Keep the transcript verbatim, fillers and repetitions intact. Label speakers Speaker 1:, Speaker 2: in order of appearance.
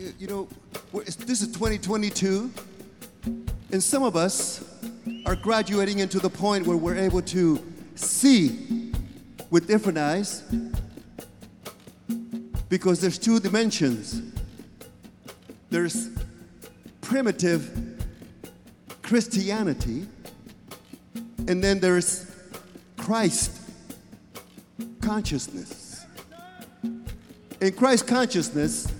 Speaker 1: you know, this is twenty twenty-two, and some of us are graduating into the point where we're able to see with different eyes, because there's two dimensions. There's primitive Christianity, and then there's Christ consciousness. In Christ consciousness,